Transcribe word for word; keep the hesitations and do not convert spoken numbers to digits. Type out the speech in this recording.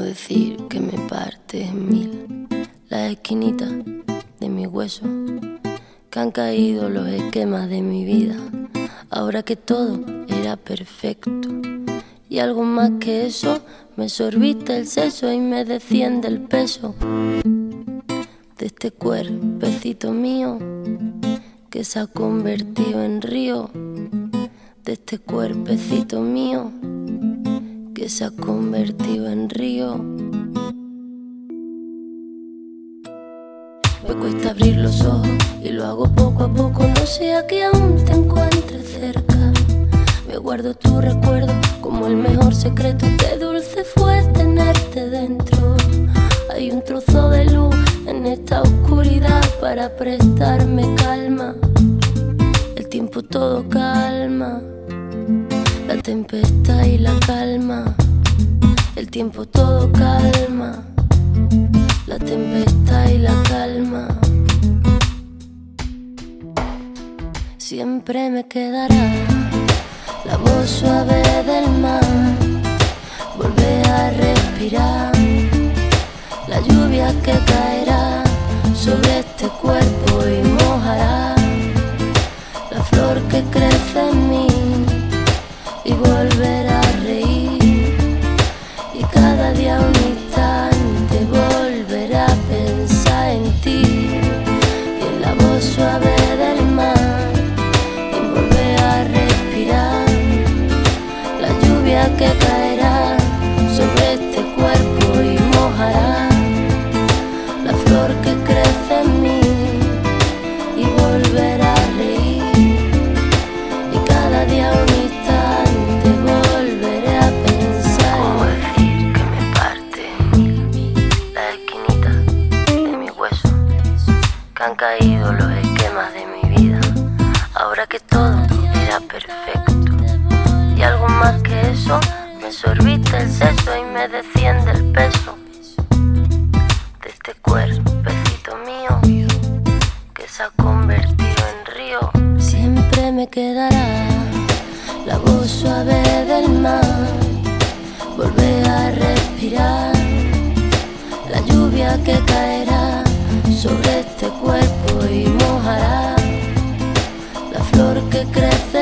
decir que me parte en mil las esquinitas de mi hueso, que han caído los esquemas de mi vida, ahora que todo era perfecto. Y algo más que eso, me sorbiste el seso y me desciende el peso de este cuerpecito mío que se ha convertido en río, de este cuerpecito mío que se ha convertido en río. Me cuesta abrir los ojos y lo hago poco a poco, no sea que aún te encuentres cerca. Me guardo tu recuerdo como el mejor secreto, qué dulce fue tenerte dentro. Hay un trozo de luz en esta oscuridad para prestarme calma. El tiempo todo calma, la tempestad y la calma. El tiempo todo calma, la tempestad y la calma. Siempre me quedará la voz suave del mar, volver a respirar, la lluvia que caerá sobre este cuerpo y mojará la flor que crece en mí, y volver a reír, y cada día un instante volver a pensar en ti, y en la voz suave del mar, y volver a respirar, la lluvia que caerá sobre este cuerpo y mojará la flor que crece en mí, y volver a reír, y cada día un instante volveré a pensar. ¿Cómo decir que me parte en mil las esquinitas de mi hueso, que han caído los esquemas de mi vida, ahora que todo era perfecto? Y algo más que eso, me sorbiste el seso y me desciende el peso de este cuerpecito mío que se ha convertido en río. Siempre me quedará la voz suave del mar, volver a respirar, la lluvia que caerá sobre este cuerpo y mojará la flor que crece